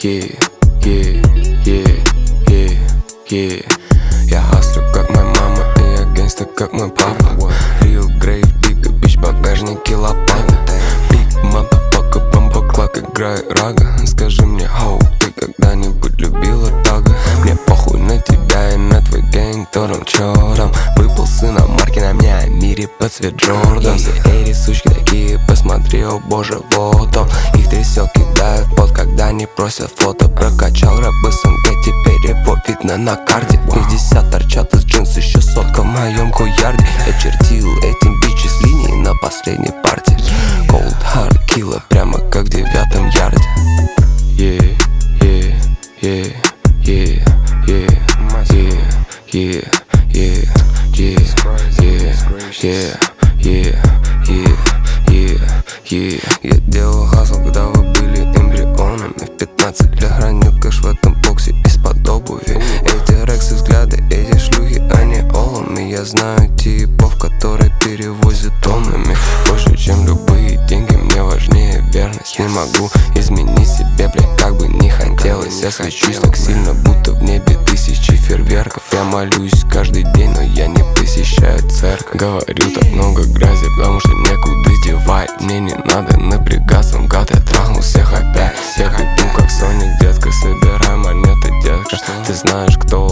Я хаслю, как моя мама, и я гангста, как мой папа. Real grave digger, бич, багажники лопата. Big motherfucker, бомбоклак, играй рага. Скажи мне, хоу, ты когда-нибудь любила тага? Мне похуй на тебя и на твой гэнг, тором чёром. Выпал сын марки на мне, о мире под цвет Джордан. Все эти сучки такие, посмотри, о боже, вот он. Их трясёт, кидают в пот, когда не просят фото. Прокачал рэп СНГ, теперь его видно на карте. 50 торчат из джинс, еще сотка в моем куярде. Я чертил этим бичи с линии на последней парте. Cold hard killer, прямо как в 9-м ярде. Я делал хасл, когда вы были эмбрионами. В 15 лет хранил кэш в этом боксе из-под обуви. Эти рексы, взгляды, эти шлюхи, они олами. Я знаю типов, которые перевозят тоннами. Больше, чем любые деньги, мне важнее верность. Не могу изменить себе, блядь, как бы не хотелось. Я свечусь так сильно, будто в небе тысячи фейерверков. Я молюсь каждый день, но я не посещаю церковь. Говорю так много грязи, потому что некуда девать. Мне не надо напрягаться, гад, я трахнул всех опять. Я бегу как Соник, детка, собирай монеты, детка. Ты знаешь, кто